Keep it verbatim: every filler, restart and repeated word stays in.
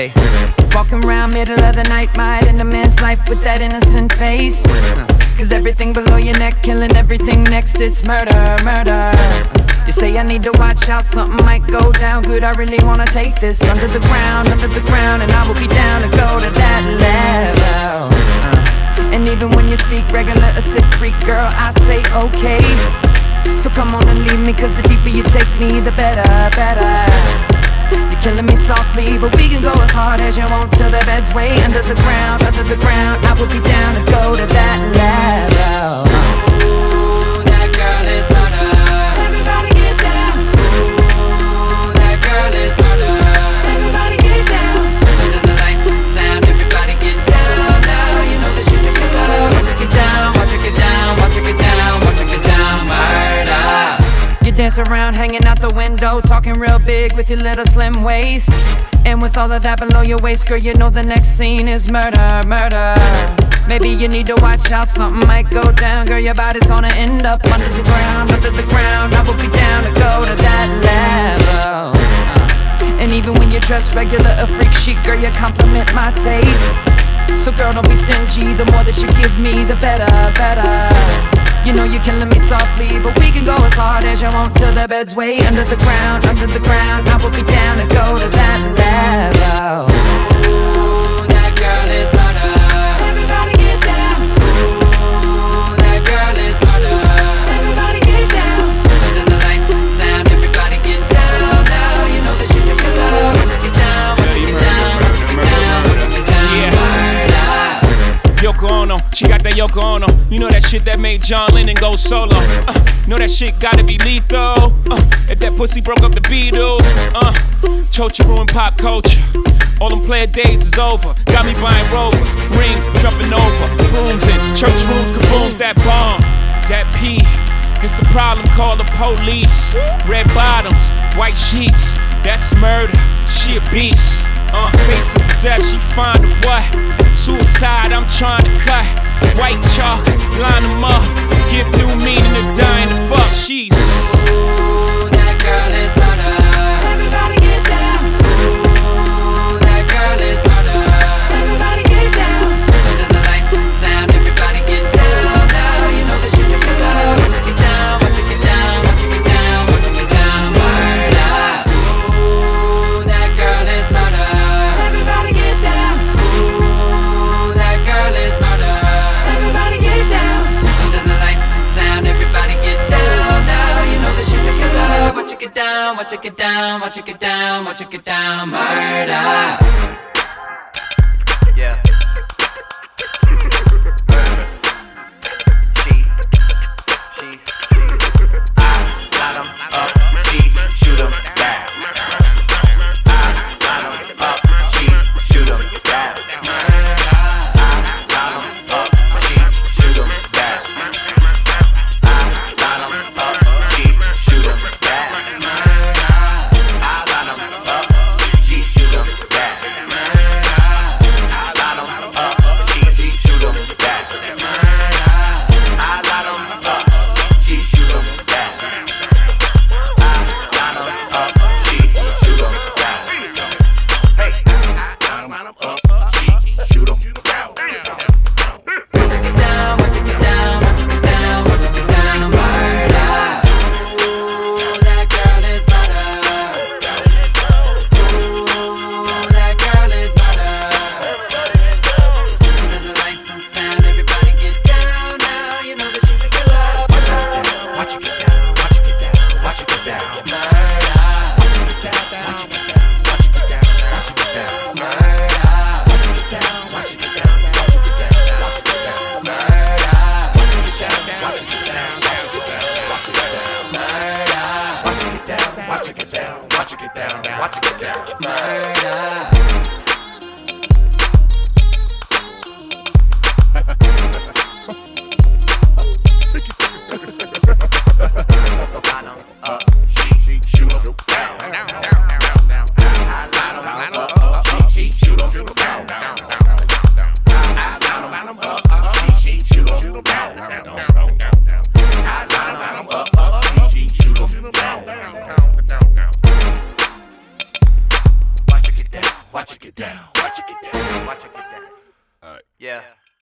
Hey. Walking around middle of the night, might end a man's life with that innocent face. Cause everything below your neck, killing everything next, it's murder, murder. You say I need to watch out, something might go down good. I really wanna take this under the ground, under the ground, and I will be down to go to that level. uh, And even when you speak regular, a sick freak, girl, I say okay. So come on and leave me, cause the deeper you take me, the better, better. You're killing me softly, but we can go as hard as you want till the bed's way under the ground, under the ground. I will be down to go to that level. Ooh, that girl is murder. Everybody get down. Ooh, that girl is murder. Everybody get down. Under the lights and sound, everybody get down. Now you know that she's a killer. Watch her get down, watch her get down, watch her get down, watch her get down. Murder. You dance around, hanging out the window, talking real big with your little slim waist. And with all of that below your waist, girl, you know the next scene is murder, murder. Maybe you need to watch out, something might go down. Girl, your body's gonna end up under the ground, under the ground. I will be down to go to that level. And even when you're dressed regular, a freak chic, girl, you compliment my taste. So girl, don't be stingy, the more that you give me, the better, better. You know you're killing me softly, but we can go as hard as you want till the bed's way under the ground, under the ground. I will be down to go to that level. Ooh, that girl is murder. Everybody get down. Ooh, that girl is murder. Everybody get down. Under the lights and sound, everybody get down. Now you know that she's a killer. Watch her get down, watch her get down, watch her get down, watch her get down. Yoko Ono, she got that Yoko Ono. You know that shit that made John Lennon go solo. Uh, know that shit gotta be lethal. Uh, if that pussy broke up the Beatles. Uh, Chochi ruined pop culture. All them player days is over. Got me buying Rovers, rings, jumping over, brooms in church rooms, kabooms. That bomb, that pee. It's a problem, call the police. Red bottoms, white sheets. That's murder, she a beast. Uh, faces of death, she find a what? Suicide, I'm trying to cut. White chalk, line them up. Give new meaning to dying to fuck. She's ooh, that girl is murder. Everybody get down. Ooh, that girl is murder. Everybody get down. Under the lights and sound, everybody get down. Now you know that she's a killer. Watch her get down, watch her get down, watch her get down, watch her get down. Murder. Ooh, that girl is murder. Everybody get down. Ooh, that girl is murder. Everybody get down. Under the lights and sound, everybody get down. Now you know that she's a killer. Watch her get down, watch her get down, watch her get down, watch her get down. Murder. Yeah. Murders. She, she, she. I line 'em up, she shoot 'em down. I line 'em up, she shoot 'em down. I line 'em up, she shoot 'em down. I line 'em up, she shoot 'em down. I line 'em up, she shoot 'em down. I line 'em up, she shoot 'em down. I line 'em up, she shoot 'em down. I line 'em up, she shoot 'em down. Hey, I line 'em up, she shoot 'em down. Watch it get down, watch it get down, watch it get down, watch it get down. Murder. Ooh, that girl is murder. Ooh, that girl is murder. Under the lights and sound, everybody get down. Now you know that she's a killer. Watch it get down, watch it get down, watch it get down. Murder. Watch it get down, watch it get down, watch it get down, watch it get down. Murder. Watch it get down, watch it get down, watch it get down, watch it get down. Murder. Watch it get down, watch it get down, watch it get down, watch it get down. Murder. Watch it get down, watch it get down, watch it get down, watch it get down. Murder. Line 'em up, she shoot 'em down. I line 'em up, she shoot 'em down. I line 'em up, she shoot 'em down. I line 'em up, she shoot 'em down. Watch it get down. Watch it get down. Watch it get down. Watch it get down. All right. Yeah.